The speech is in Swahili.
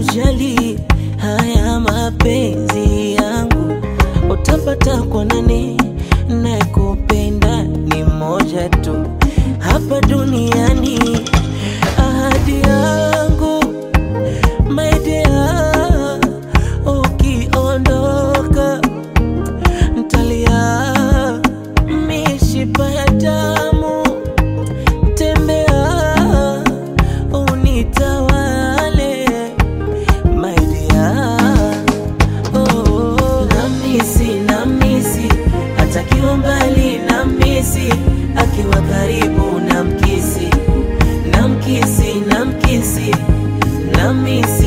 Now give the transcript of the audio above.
kujali haya mapenzi yangu. Utapata kwa nani? Nakupenda ni moja tu hapa duniani. Ahadi yangu my dear, ukiondoka ntalia mishipa ya damu. Tembea unitawale my dear. Oh, namisi hata akiwa mbali, namisi akiwa karibu, namkisi namisi